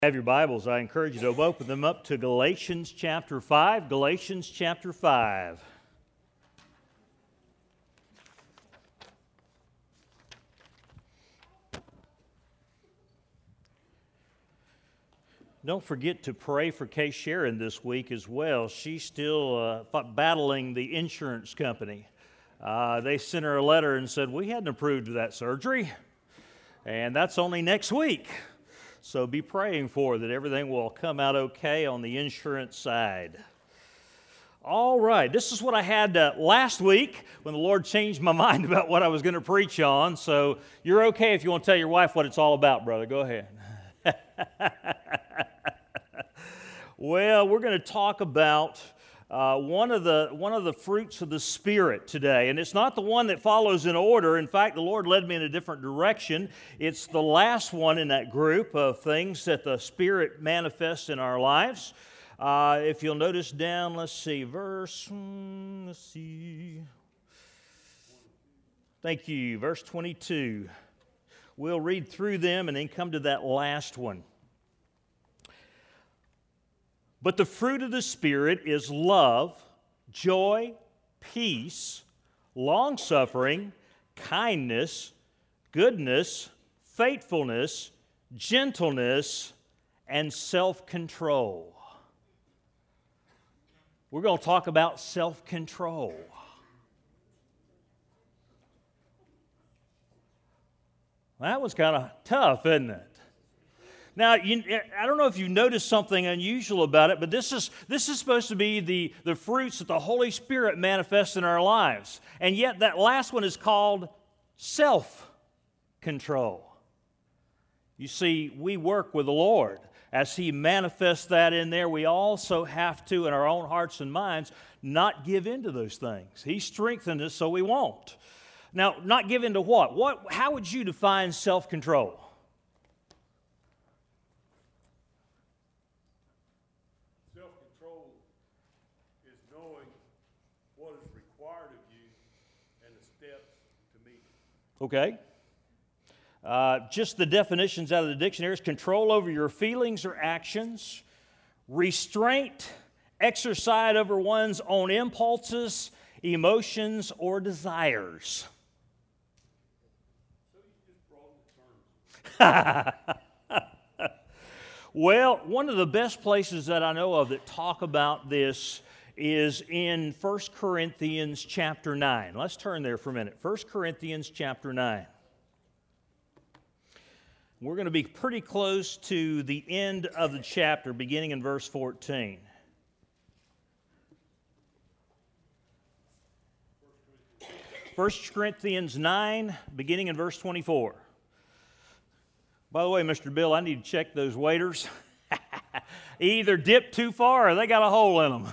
Have your Bibles, I encourage you to open them up to Galatians chapter 5. Galatians chapter 5. Don't forget to pray for Kay Sharon this week as well. She's still battling the insurance company. They sent her a letter and said, we hadn't approved of that surgery, and that's only next week. So be praying for her that everything will come out okay on the insurance side. All right, this is what I had last week when the Lord changed my mind about what I was going to preach on. So you're okay if you want to tell your wife what it's all about, brother. Go ahead. Well, we're going to talk about one of the fruits of the Spirit today, and it's not the one that follows in order. In fact, the Lord led me in a different direction. It's the last one in that group of things that the Spirit manifests in our lives. If you'll notice down, let's see. Thank you, verse 22. We'll read through them and then come to that last one. But the fruit of the Spirit is love, joy, peace, long-suffering, kindness, goodness, faithfulness, gentleness, and self-control. We're going to talk about self-control. That was kind of tough, isn't it? Now, I don't know if you've noticed something unusual about it, but this is supposed to be the fruits that the Holy Spirit manifests in our lives. And yet that last one is called self-control. You see, we work with the Lord. As He manifests that in there, we also have to, in our own hearts and minds, not give in to those things. He strengthened us so we won't. Now, not give in to what? How would you define self-control? Okay. Just the definitions out of the dictionary is control over your feelings or actions, restraint, exercise over one's own impulses, emotions, or desires. Well, one of the best places that I know of that talk about this is in 1 Corinthians chapter 9. Let's turn there for a minute. 1 Corinthians chapter 9. We're going to be pretty close to the end of the chapter, beginning in verse 14. First Corinthians 9, beginning in verse 24. By the way, Mr. Bill, I need to check those waiters. Either dip too far or they got a hole in them.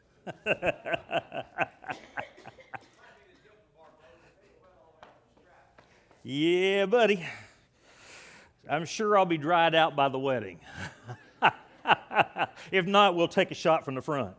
Yeah, buddy. I'm sure I'll be dried out by the wedding. If not, we'll take a shot from the front.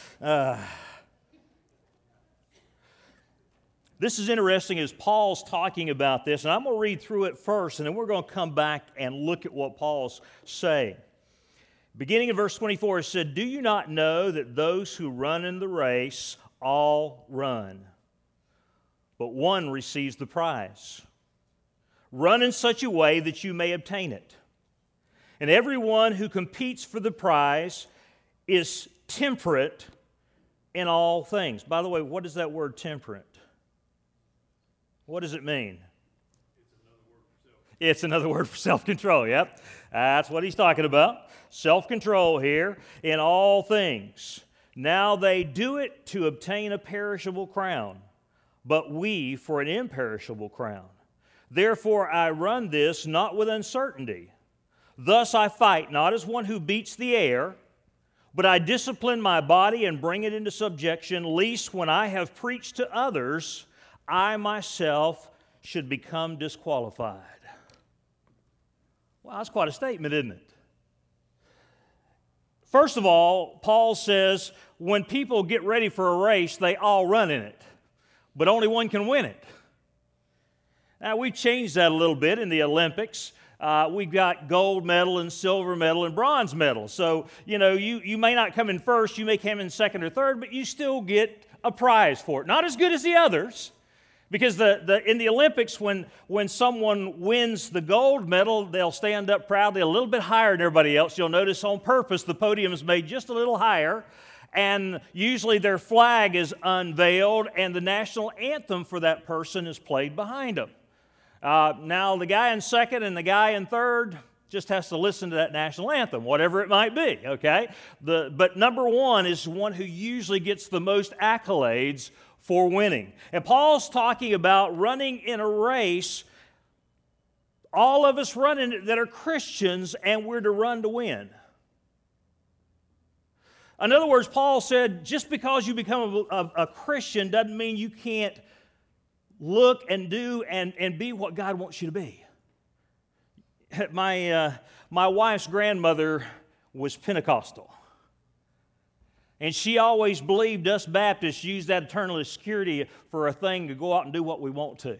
This is interesting as Paul's talking about this, and I'm going to read through it first, and then we're going to come back and look at what Paul's saying. Beginning in verse 24, it said, "Do you not know that those who run in the race all run, but one receives the prize? Run in such a way that you may obtain it. And everyone who competes for the prize is temperate in all things." By the way, what is that word temperate? What does it mean? It's another word for self-control, yep. That's what he's talking about. Self-control here in all things. Now they do it to obtain a perishable crown, but we for an imperishable crown. Therefore I run this not with uncertainty. Thus I fight not as one who beats the air, but I discipline my body and bring it into subjection, lest when I have preached to others, I myself should become disqualified. Well, that's quite a statement, isn't it? First of all, Paul says when people get ready for a race, they all run in it, but only one can win it. Now, we've changed that a little bit in the Olympics. we've got gold medal and silver medal and bronze medal. So, you may not come in first, you may come in second or third, but you still get a prize for it. Not as good as the others, because in the Olympics, when someone wins the gold medal, they'll stand up proudly a little bit higher than everybody else. You'll notice on purpose the podium is made just a little higher, and usually their flag is unveiled, and the national anthem for that person is played behind them. Now, the guy in second and the guy in third just has to listen to that national anthem, whatever it might be, okay? But number one is the one who usually gets the most accolades for winning. And Paul's talking about running in a race, all of us running that are Christians, and we're to run to win. In other words, Paul said, just because you become a Christian doesn't mean you can't look and do and be what God wants you to be. My wife's grandmother was Pentecostal. And she always believed us Baptists use that eternal security for a thing to go out and do what we want to.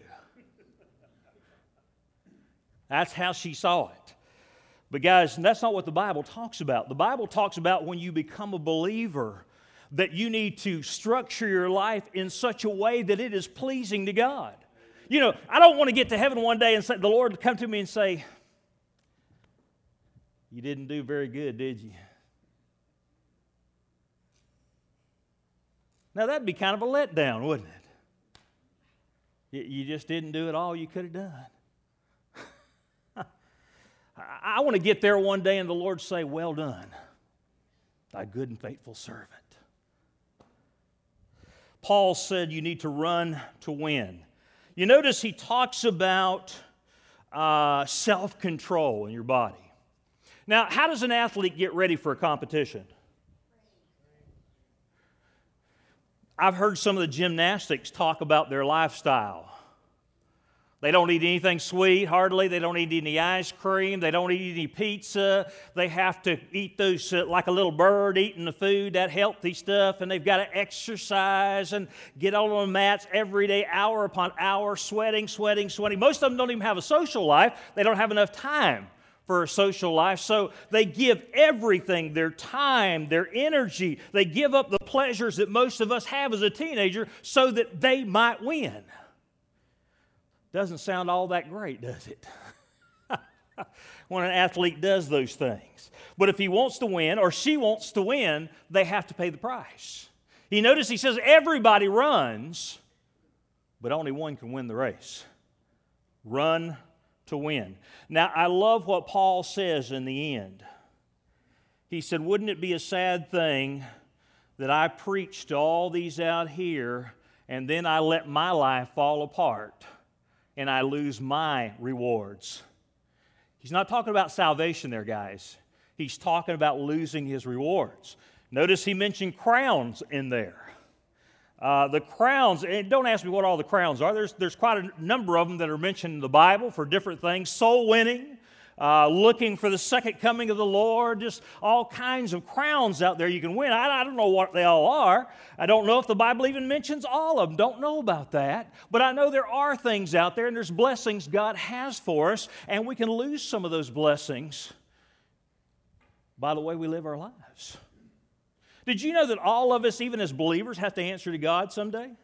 That's how she saw it. But guys, that's not what the Bible talks about. The Bible talks about when you become a believer, that you need to structure your life in such a way that it is pleasing to God. I don't want to get to heaven one day and say, the Lord come to me and say, you didn't do very good, did you? Now, that'd be kind of a letdown, wouldn't it? You just didn't do it all you could have done. I want to get there one day and the Lord say, well done, thy good and faithful servant. Paul said you need to run to win. You notice he talks about self-control in your body. Now, how does an athlete get ready for a competition? I've heard some of the gymnastics talk about their lifestyle. They don't eat anything sweet, hardly. They don't eat any ice cream. They don't eat any pizza. They have to eat those like a little bird eating the food, that healthy stuff, and they've got to exercise and get on the mats every day, hour upon hour, sweating. Most of them don't even have a social life. They don't have enough time for a social life, so they give everything, their time, their energy. They give up the pleasures that most of us have as a teenager so that they might win. Doesn't sound all that great, does it? When an athlete does those things. But if he wants to win or she wants to win, they have to pay the price. He says everybody runs, but only one can win the race. Run to win. Now, I love what Paul says in the end. He said, wouldn't it be a sad thing that I preach to all these out here and then I let my life fall apart and I lose my rewards? He's not talking about salvation there, guys. He's talking about losing his rewards. Notice he mentioned crowns in there. The crowns, and don't ask me what all the crowns are. There's quite a number of them that are mentioned in the Bible for different things. Soul winning, looking for the second coming of the Lord, just all kinds of crowns out there you can win. I don't know what they all are. I don't know if the Bible even mentions all of them. Don't know about that. But I know there are things out there, and there's blessings God has for us, and we can lose some of those blessings by the way we live our lives. Did you know that all of us, even as believers, have to answer to God someday? Amen.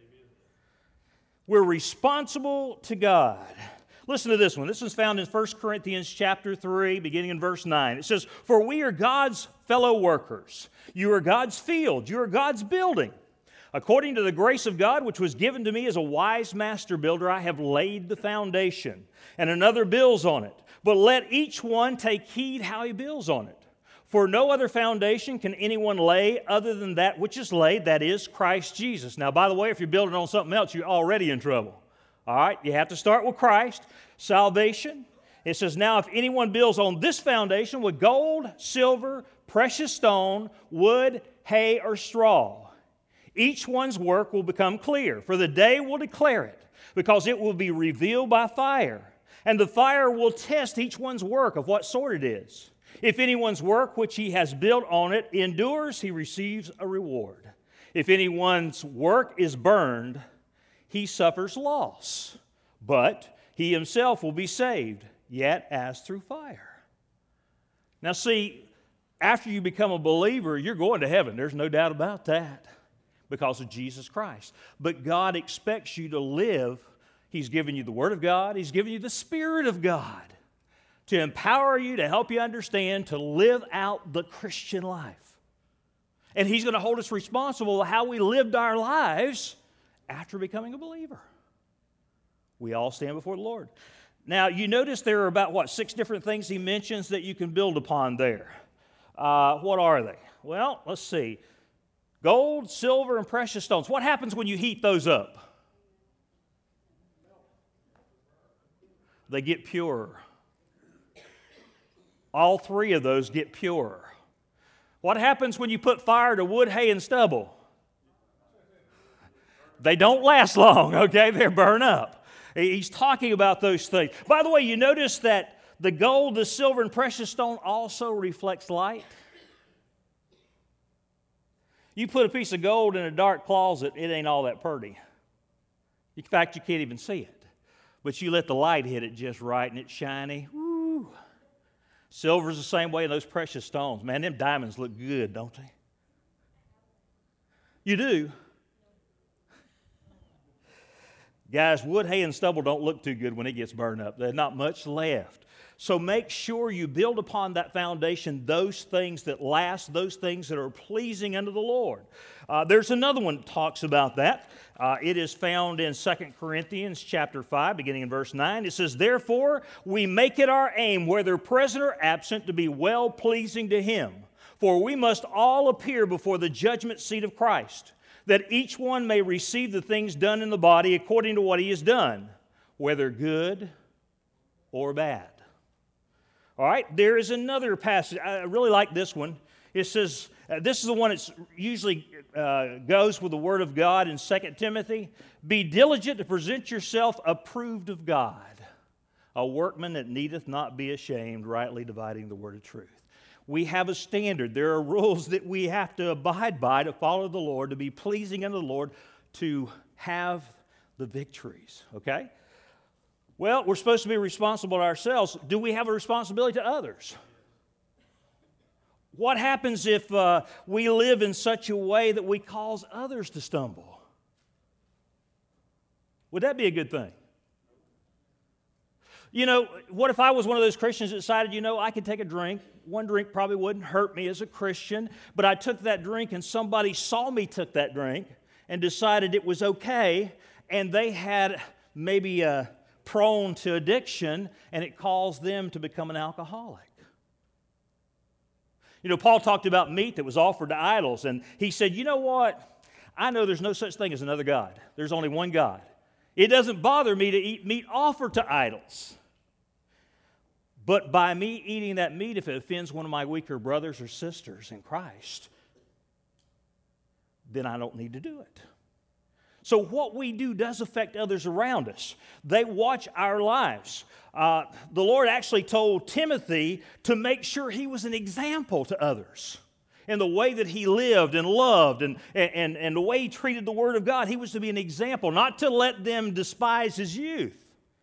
We're responsible to God. Listen to this one. This one's found in 1 Corinthians chapter 3, beginning in verse 9. It says, "For we are God's fellow workers. You are God's field. You are God's building. According to the grace of God, which was given to me as a wise master builder, I have laid the foundation, and another builds on it. But let each one take heed how he builds on it. For no other foundation can anyone lay other than that which is laid, that is, Christ Jesus." Now, by the way, if you're building on something else, you're already in trouble. All right? You have to start with Christ. Salvation. It says, "Now if anyone builds on this foundation with gold, silver, precious stone, wood, hay, or straw, each one's work will become clear, for the day will declare it, because it will be revealed by fire. And the fire will test each one's work of what sort it is. If anyone's work which he has built on it endures, he receives a reward. If anyone's work is burned, he suffers loss, but he himself will be saved, yet as through fire. Now see, after you become a believer, you're going to heaven. There's no doubt about that because of Jesus Christ. But God expects you to live. He's given you the Word of God. He's given you the Spirit of God to empower you, to help you understand, to live out the Christian life. And He's going to hold us responsible for how we lived our lives after becoming a believer. We all stand before the Lord. Now, you notice there are about, 6 different things He mentions that you can build upon there. What are they? Well, let's see. Gold, silver, and precious stones. What happens when you heat those up? They get purer. All 3 of those get purer. What happens when you put fire to wood, hay, and stubble? They don't last long, okay? They burn up. He's talking about those things. By the way, you notice that the gold, the silver, and precious stone also reflects light. You put a piece of gold in a dark closet, it ain't all that pretty. In fact, you can't even see it. But you let the light hit it just right and it's shiny. Woo. Silver's the same way, and those precious stones. Man, them diamonds look good, don't they? You do. Guys, wood, hay, and stubble don't look too good when it gets burned up. There's not much left. So make sure you build upon that foundation those things that last, those things that are pleasing unto the Lord. There's another one that talks about that. It is found in 2 Corinthians chapter 5, beginning in verse 9. It says, "Therefore we make it our aim, whether present or absent, to be well-pleasing to Him. For we must all appear before the judgment seat of Christ, that each one may receive the things done in the body according to what he has done, whether good or bad." All right, there is another passage. I really like this one. It says, this is the one that usually goes with the Word of God in 2 Timothy. "Be diligent to present yourself approved of God, a workman that needeth not be ashamed, rightly dividing the word of truth." We have a standard. There are rules that we have to abide by to follow the Lord, to be pleasing unto the Lord, to have the victories, okay? Well, we're supposed to be responsible to ourselves. Do we have a responsibility to others? What happens if we live in such a way that we cause others to stumble? Would that be a good thing? You know, what if I was one of those Christians that decided, I could take a drink. One drink probably wouldn't hurt me as a Christian, but I took that drink and somebody saw me took that drink and decided it was okay, and they had maybe prone to addiction, and it caused them to become an alcoholic. Paul talked about meat that was offered to idols, and he said, you know what? I know there's no such thing as another God. There's only one God. It doesn't bother me to eat meat offered to idols. But by me eating that meat, if it offends one of my weaker brothers or sisters in Christ, then I don't need to do it. So what we do does affect others around us. They watch our lives. The Lord actually told Timothy to make sure he was an example to others. In the way that he lived and loved and the way he treated the Word of God, he was to be an example, not to let them despise his youth.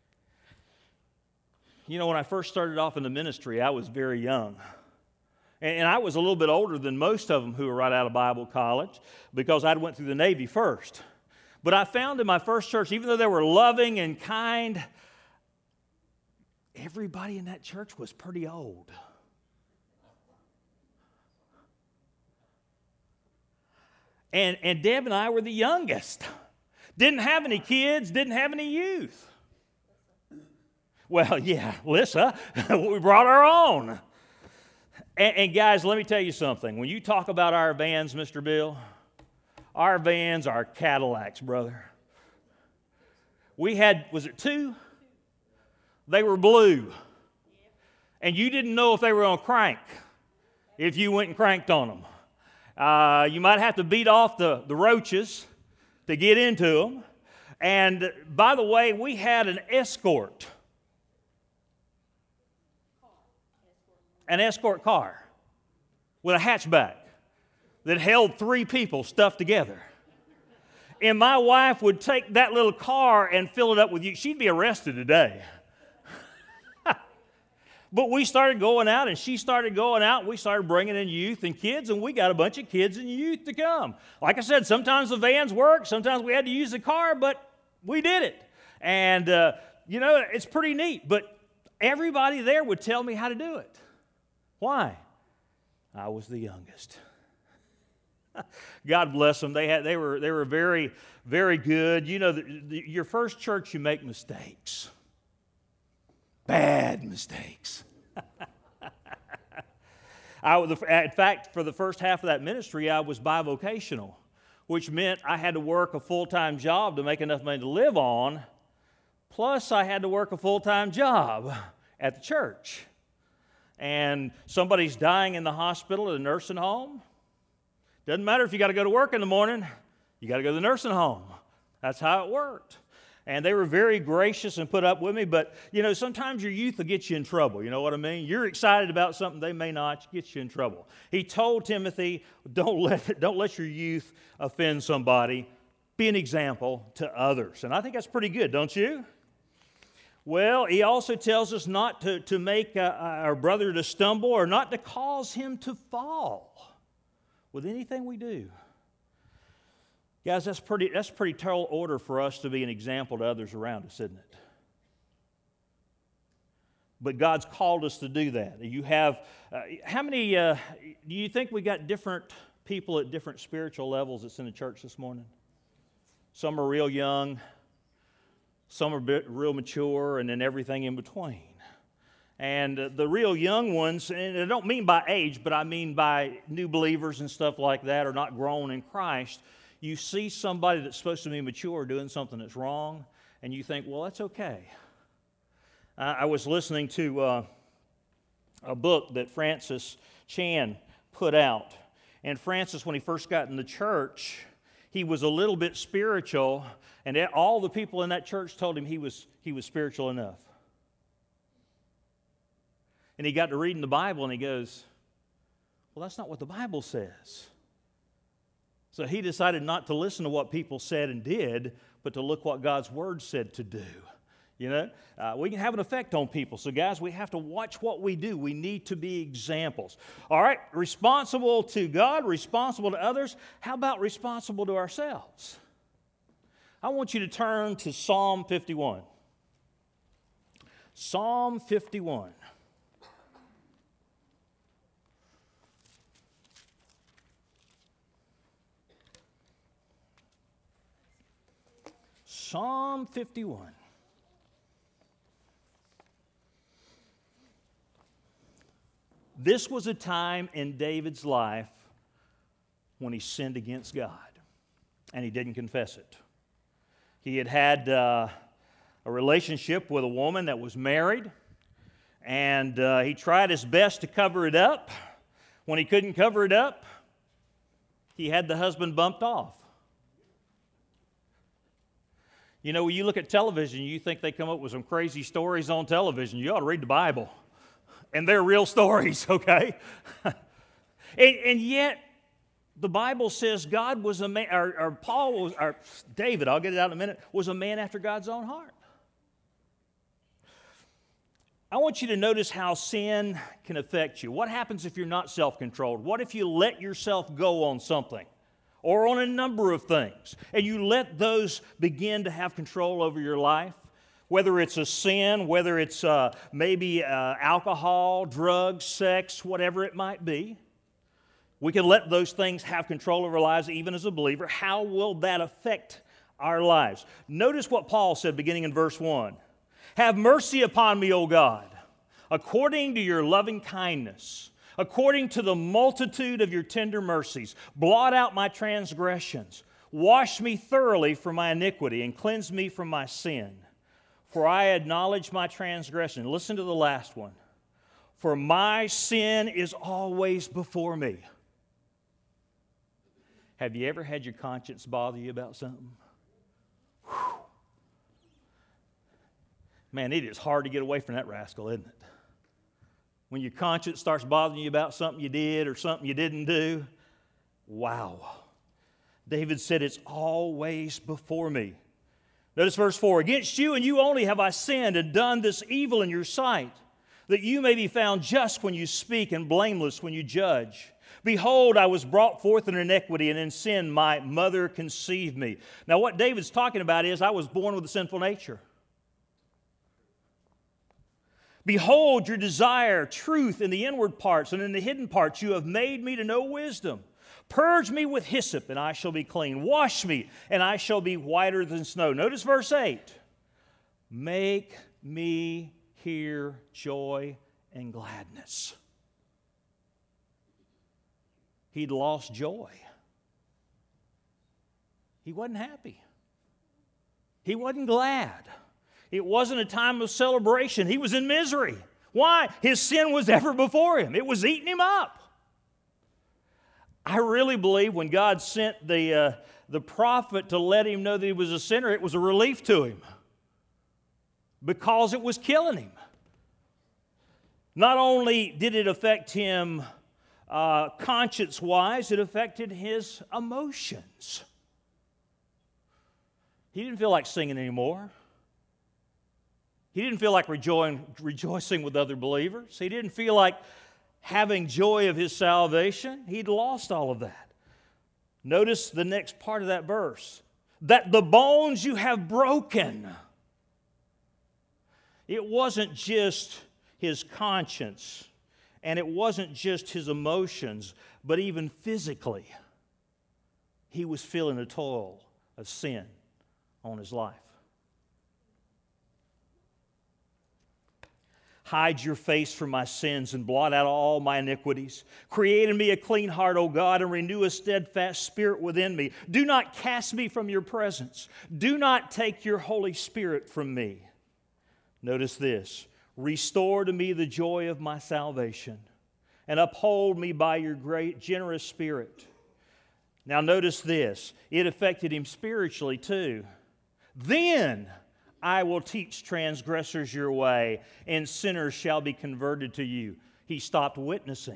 When I first started off in the ministry, I was very young. And I was a little bit older than most of them who were right out of Bible college because I went through the Navy first. But I found in my first church, even though they were loving and kind, everybody in that church was pretty old. And Deb and I were the youngest. Didn't have any kids, didn't have any youth. Well, yeah, Lissa, we brought our own. And guys, let me tell you something. When you talk about our vans, Mr. Bill, our vans are Cadillacs, brother. We had, was it 2? They were blue. And you didn't know if they were on crank if you went and cranked on them. You might have to beat off the roaches to get into them. And by the way, we had an escort car with a hatchback that held 3 people stuffed together. And my wife would take that little car and fill it up with you. She'd be arrested today. But we started going out, and she started going out, and we started bringing in youth and kids, and we got a bunch of kids and youth to come. Like I said, sometimes the vans worked, sometimes we had to use the car, but we did it. And, it's pretty neat. But everybody there would tell me how to do it. Why? I was the youngest. God bless them. They were very, very good. Your first church, you make mistakes. Bad mistakes. In fact, for the first half of that ministry, I was bivocational, which meant I had to work a full-time job to make enough money to live on, plus I had to work a full-time job at the church. And somebody's dying in the hospital at a nursing home. Doesn't matter if you got to go to work in the morning, you got to go to the nursing home. That's how it worked. And they were very gracious and put up with me, but, sometimes your youth will get you in trouble. You know what I mean? You're excited about something, they may not, get you in trouble. He told Timothy, don't let your youth offend somebody. Be an example to others. And I think that's pretty good, don't you? Well, he also tells us not to make our brother to stumble or not to cause him to fall with anything we do. Guys, that's pretty tall order for us to be an example to others around us, isn't it? But God's called us to do that. You have, how many, do you think we got different people at different spiritual levels that's in the church this morning? Some are real young, some are real mature, and then everything in between. And the real young ones, and I don't mean by age, but I mean by new believers and stuff like that, are not grown in Christ. You see somebody that's supposed to be mature doing something that's wrong, and you think, well, that's okay. I was listening to a book that Francis Chan put out. And Francis, when he first got in the church, he was a little bit spiritual, and all the people in that church told him he was spiritual enough. And he got to reading the Bible, and he goes, well, that's not what the Bible says. So he decided not to listen to what people said and did, but to look what God's Word said to do. We can have an effect on people. So guys, we have to watch what we do. We need to be examples. All right, responsible to God, responsible to others. How about responsible to ourselves? I want you to turn to Psalm 51. Psalm 51. Psalm 51. This was a time in David's life when he sinned against God, and he didn't confess it. He had a relationship with a woman that was married, and he tried his best to cover it up. When he couldn't cover it up, he had the husband bumped off. When you look at television, you think they come up with some crazy stories on television. You ought to read the Bible. And they're real stories, okay? and yet, the Bible says God was a man, or Paul was, or David, I'll get it out in a minute, was a man after God's own heart. I want you to notice how sin can affect you. What happens if you're not self-controlled? What if you let yourself go on something? Or on a number of things, and you let those begin to have control over your life, whether it's a sin, whether it's maybe alcohol, drugs, sex, whatever it might be. We can let those things have control over our lives even as a believer. How will that affect our lives? Notice what Paul said beginning in verse 1. Have mercy upon me, O God, according to your loving kindness. According to the multitude of your tender mercies, blot out my transgressions. Wash me thoroughly from my iniquity and cleanse me from my sin. For I acknowledge my transgression. Listen to the last one. For my sin is always before me. Have you ever had your conscience bother you about something? Whew. Man, it is hard to get away from that rascal, isn't it? When your conscience starts bothering you about something you did or something you didn't do, wow. David said, it's always before me. Notice verse 4. Against you and you only have I sinned and done this evil in your sight, that you may be found just when you speak and blameless when you judge. Behold, I was brought forth in iniquity, and in sin my mother conceived me. Now what David's talking about is I was born with a sinful nature. Behold, your desire, truth in the inward parts, and in the hidden parts you have made me to know wisdom. Purge me with hyssop, and I shall be clean. Wash me, and I shall be whiter than snow. Notice verse 8. Make me hear joy and gladness. He'd lost joy. He wasn't happy. He wasn't glad. It wasn't a time of celebration. He was in misery. Why? His sin was ever before him. It was eating him up. I really believe when God sent the prophet to let him know that he was a sinner, it was a relief to him because it was killing him. Not only did it affect him conscience-wise, it affected his emotions. He didn't feel like singing anymore. He didn't feel like rejoicing with other believers. He didn't feel like having joy of his salvation. He'd lost all of that. Notice the next part of that verse. That the bones you have broken. It wasn't just his conscience, and it wasn't just his emotions, but even physically, he was feeling the toil of sin on his life. Hide your face from my sins and blot out all my iniquities. Create in me a clean heart, O God, and renew a steadfast spirit within me. Do not cast me from your presence. Do not take your Holy Spirit from me. Notice this. Restore to me the joy of my salvation, and uphold me by your great, generous spirit. Now notice this. It affected him spiritually too. Then I will teach transgressors your way, and sinners shall be converted to you. He stopped witnessing.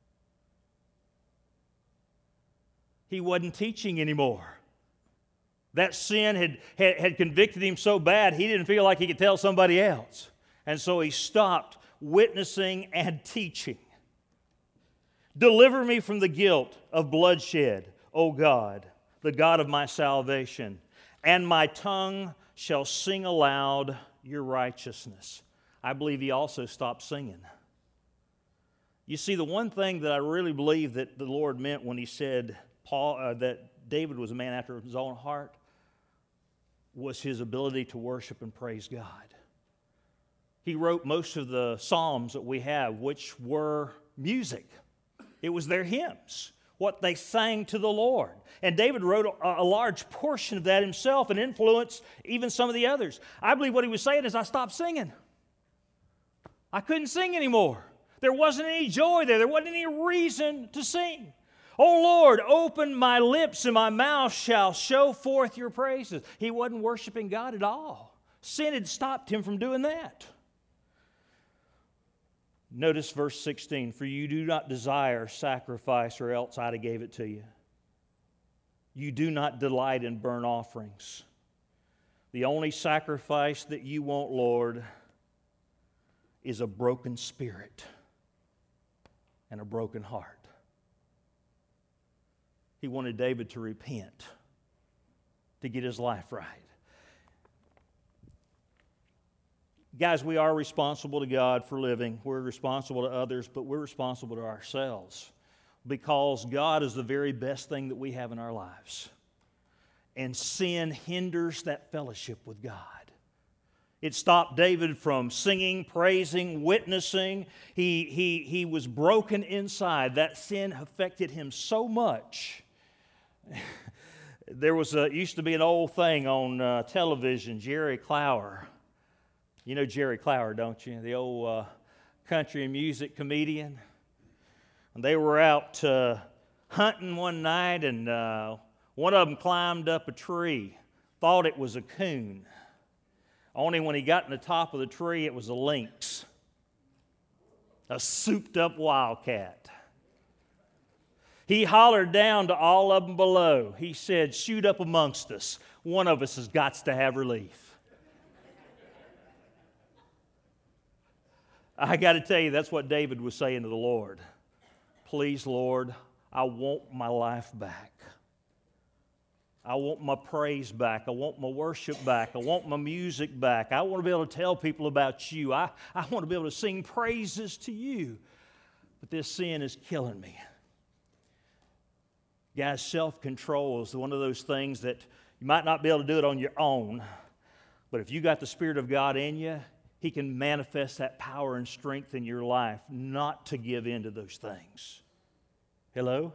He wasn't teaching anymore. That sin had convicted him so bad, he didn't feel like he could tell somebody else. And so he stopped witnessing and teaching. Deliver me from the guilt of bloodshed, O God, the God of my salvation, and my tongue shall sing aloud your righteousness. I believe he also stopped singing. You see, the one thing that I really believe that the Lord meant when he said that David was a man after his own heart was his ability to worship and praise God. He wrote most of the Psalms that we have, which were music. It was their hymns, what they sang to the Lord. And David wrote a large portion of that himself and influenced even some of the others. I believe what he was saying is, I stopped singing. I couldn't sing anymore. There wasn't any joy there. There wasn't any reason to sing. Oh Lord, open my lips and my mouth shall show forth your praises. He wasn't worshiping God at all. Sin had stopped him from doing that. Notice verse 16, for you do not desire sacrifice, or else I'd have gave it to you. You do not delight in burnt offerings. The only sacrifice that you want, Lord, is a broken spirit and a broken heart. He wanted David to repent, to get his life right. Guys, we are responsible to God for living. We're responsible to others, but we're responsible to ourselves because God is the very best thing that we have in our lives. And sin hinders that fellowship with God. It stopped David from singing, praising, witnessing. He was broken inside. That sin affected him so much. There used to be an old thing on television, Jerry Clower. You know Jerry Clower, don't you? The old country and music comedian. And they were out hunting one night, and one of them climbed up a tree, thought it was a coon. Only when he got in the top of the tree, it was a lynx, a souped-up wildcat. He hollered down to all of them below. He said, shoot up amongst us. One of us has got to have relief. I got to tell you, that's what David was saying to the Lord. Please, Lord, I want my life back. I want my praise back. I want my worship back. I want my music back. I want to be able to tell people about you. I want to be able to sing praises to you. But this sin is killing me. Guys, self-control is one of those things that you might not be able to do it on your own. But if you got the Spirit of God in you, He can manifest that power and strength in your life not to give in to those things. Hello?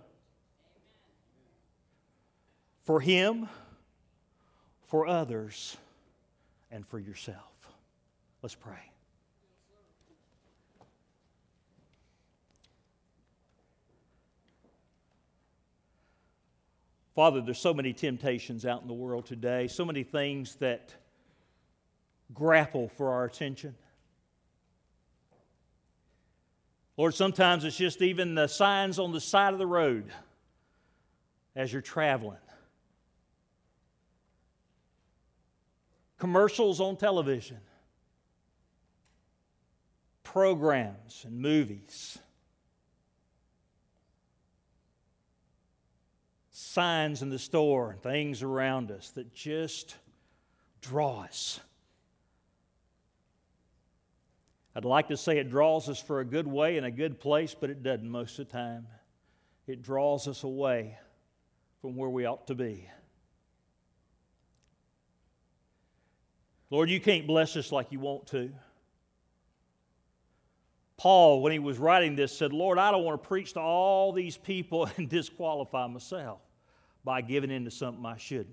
For Him, for others, and for yourself. Let's pray. Father, there's so many temptations out in the world today, so many things that grapple for our attention. Lord, sometimes it's just even the signs on the side of the road as you're traveling. Commercials on television. Programs and movies. Signs in the store and things around us that just draw us. I'd like to say it draws us for a good way and a good place, but it doesn't most of the time. It draws us away from where we ought to be. Lord, you can't bless us like you want to. Paul, when he was writing this, said, Lord, I don't want to preach to all these people and disqualify myself by giving in to something I shouldn't.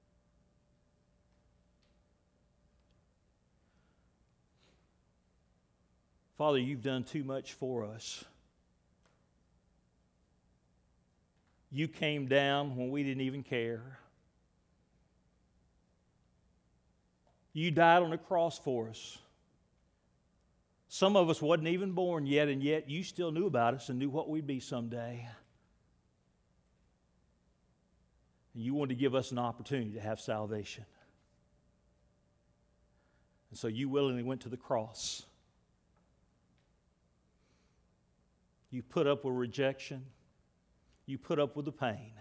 Father, you've done too much for us. You came down when we didn't even care. You died on the cross for us. Some of us wasn't even born yet, and yet you still knew about us and knew what we'd be someday. And you wanted to give us an opportunity to have salvation. And so you willingly went to the cross. You put up with rejection. You put up with the pain.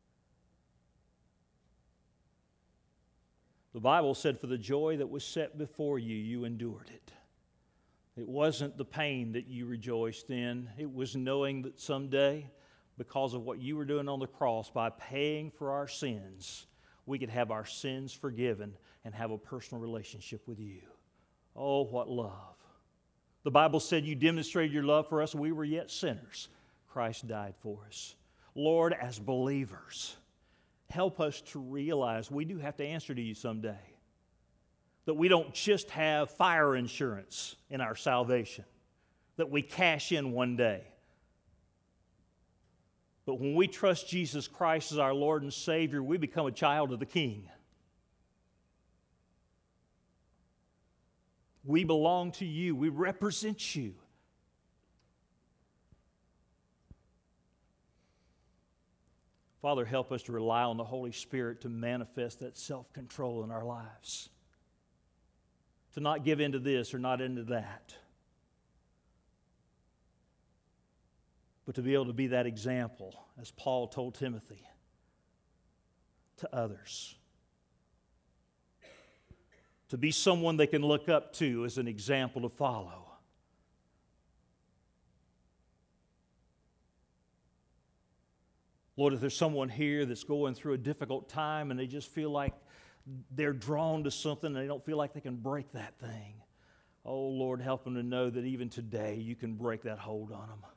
The Bible said, for the joy that was set before you, you endured it. It wasn't the pain that you rejoiced in. It was knowing that someday, because of what you were doing on the cross, by paying for our sins, we could have our sins forgiven and have a personal relationship with you. Oh, what love. The Bible said you demonstrated your love for us when we were yet sinners. Christ died for us. Lord, as believers, help us to realize we do have to answer to you someday. That we don't just have fire insurance in our salvation. That we cash in one day. But when we trust Jesus Christ as our Lord and Savior, we become a child of the King. We belong to you. We represent you. Father, help us to rely on the Holy Spirit to manifest that self-control in our lives. To not give into this or not into that. But to be able to be that example, as Paul told Timothy, to others. To be someone they can look up to as an example to follow. Lord, if there's someone here that's going through a difficult time and they just feel like they're drawn to something and they don't feel like they can break that thing, oh, Lord, help them to know that even today you can break that hold on them.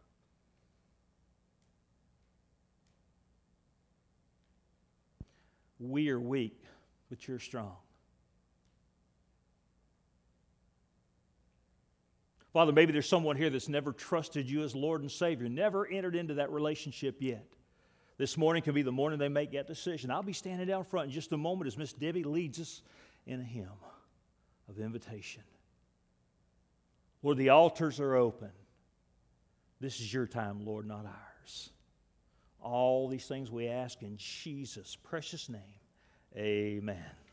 We are weak, but you're strong. Father, maybe there's someone here that's never trusted you as Lord and Savior, never entered into that relationship yet. This morning could be the morning they make that decision. I'll be standing down front in just a moment as Miss Debbie leads us in a hymn of invitation. Lord, the altars are open. This is your time, Lord, not ours. All these things we ask in Jesus' precious name. Amen.